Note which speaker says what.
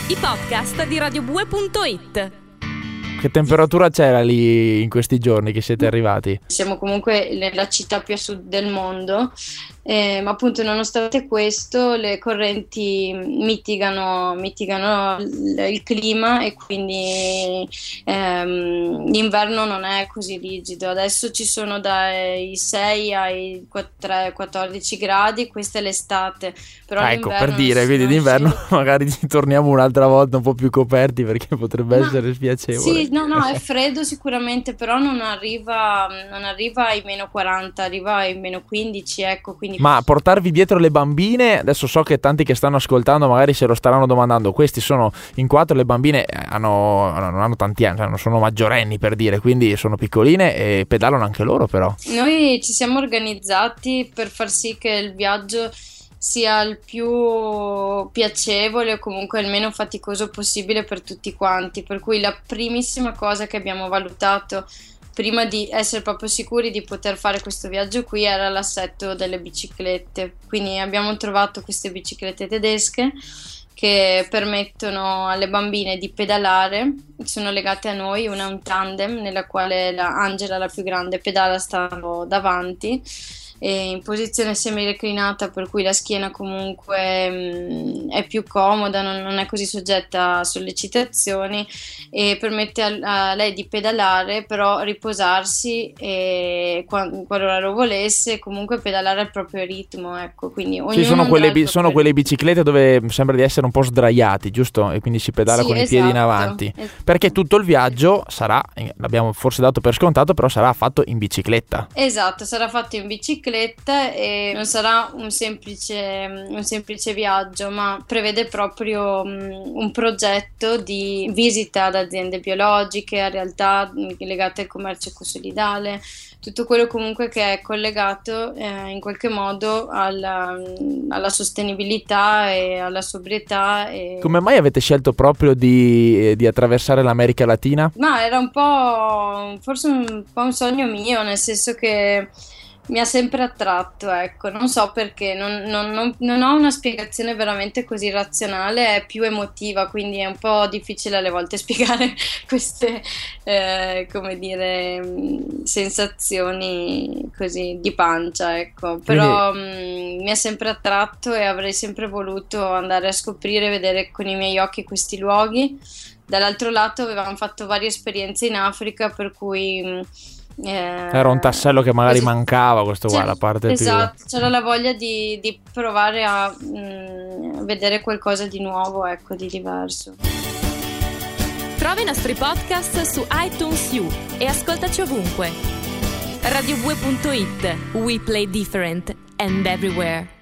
Speaker 1: i podcast di radiobue.it.
Speaker 2: Che temperatura c'era lì in questi giorni che siete arrivati?
Speaker 3: Siamo comunque nella città più a sud del mondo, ma appunto nonostante questo le correnti mitigano il clima e quindi l'inverno non è così rigido. Adesso ci sono dai 6 ai 14 gradi, questa è l'estate. Però
Speaker 2: ecco, per dire, quindi d'inverno magari ci torniamo un'altra volta un po' più coperti, perché potrebbe essere spiacevole.
Speaker 3: Sì, no, è freddo sicuramente, però non arriva ai meno 40, arriva ai meno 15, ecco. Quindi...
Speaker 2: Ma portarvi dietro le bambine, adesso so che tanti che stanno ascoltando magari se lo staranno domandando, questi sono in 4, le bambine non hanno tanti anni, non sono maggiorenni per dire, quindi sono piccoline e pedalano anche loro però.
Speaker 3: Noi ci siamo organizzati per far sì che il viaggio sia il più piacevole o comunque il meno faticoso possibile per tutti quanti, per cui la primissima cosa che abbiamo valutato prima di essere proprio sicuri di poter fare questo viaggio qui era l'assetto delle biciclette. Quindi abbiamo trovato queste biciclette tedesche che permettono alle bambine di pedalare, sono legate a noi, una è un tandem nella quale Angela, la più grande, pedala stando davanti e in posizione semi-reclinata, per cui la schiena comunque è più comoda, non è così soggetta a sollecitazioni e permette a lei di pedalare, però riposarsi e qualora lo volesse comunque pedalare al proprio ritmo, ecco. Quindi
Speaker 2: sì, sono quelle biciclette dove sembra di essere un po' sdraiati, giusto? E quindi si pedala con i piedi in avanti, perché tutto il viaggio sarà, l'abbiamo forse dato per scontato, però sarà fatto in bicicletta.
Speaker 3: Esatto, sarà fatto in bicicletta e non sarà un semplice viaggio, ma prevede proprio un progetto di visita ad aziende biologiche, a realtà legate al commercio ecosolidale, tutto quello comunque che è collegato in qualche modo alla sostenibilità e alla sobrietà.
Speaker 2: Come mai avete scelto proprio di attraversare l'America Latina?
Speaker 3: Ma era forse un po' un sogno mio, nel senso che mi ha sempre attratto, ecco, non so perché, non ho una spiegazione veramente così razionale, è più emotiva, quindi è un po' difficile alle volte spiegare queste, sensazioni così di pancia, ecco, però mi ha sempre attratto e avrei sempre voluto andare a scoprire, vedere con i miei occhi questi luoghi. Dall'altro lato avevamo fatto varie esperienze in Africa, per cui...
Speaker 2: era un tassello che magari mancava, questo qua, la parte
Speaker 3: esatto,
Speaker 2: più...
Speaker 3: c'era la voglia di provare a vedere qualcosa di nuovo, ecco, di diverso.
Speaker 1: Trova i nostri podcast su iTunes U e ascoltaci ovunque. radiobue.it, we play different and everywhere.